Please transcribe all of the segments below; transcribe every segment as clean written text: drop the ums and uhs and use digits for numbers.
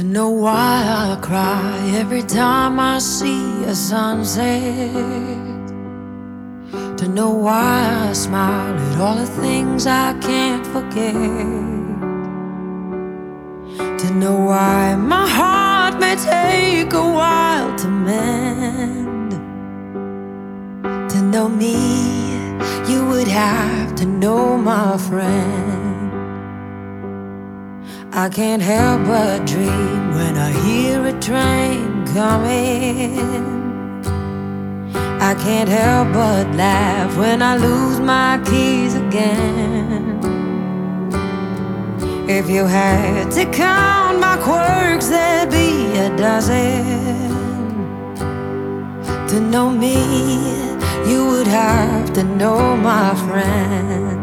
know why I cry every time I see a sunset. To know why I smile at all the things I can't forget. To know why my heart may take a while to mend. To know me, you would have to know my friend. I can't help but dream when I hear a train coming. I can't help but laugh when I lose my keys again. If you had to count my quirks, there'd be a dozen. To know me, you would have to know my friend.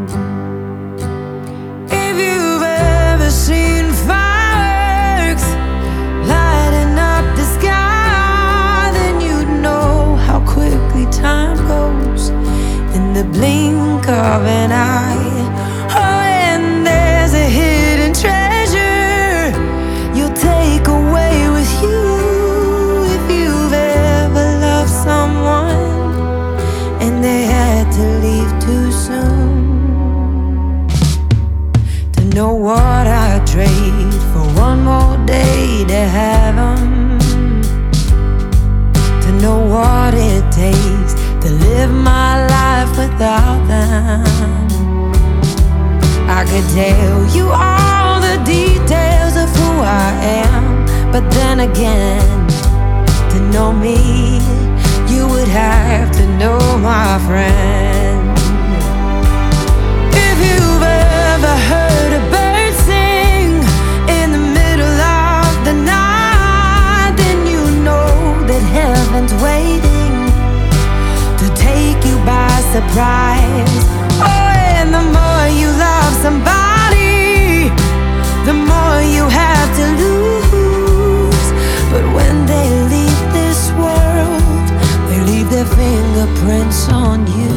If you've ever seen fireworks lighting up the sky, then you'd know how quickly time goes in the blink of an eye. Oh, and there's a hidden treasure you'll take away with you if you've ever loved someone and they had to leave too soon. To know what I'd trade for one more day to have 'em. To know what it takes to live my life without them. I could tell you all the details of who I am, but then again, to know me, you would have to know my friend. If you've ever heard a bird sing in the middle of the night, then you know that heaven's waiting to take you by surprise. Oh, and the more you love somebody, the more you have to lose. But when they leave this world, they leave their fingerprints on you.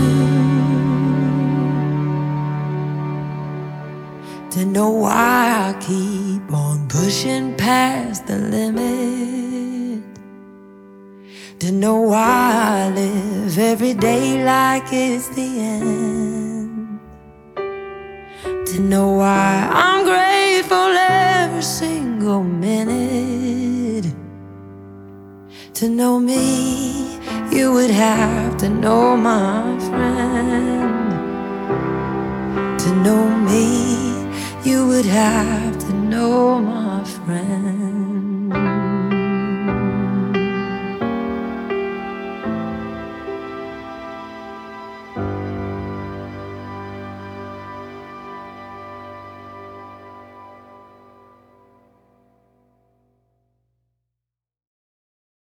To know why I keep on pushing past the limit. To know why I live every day like it's the end. To know why I'm grateful every single minute. To know me, you would have to know my friend. To know me, you would have to know my friend.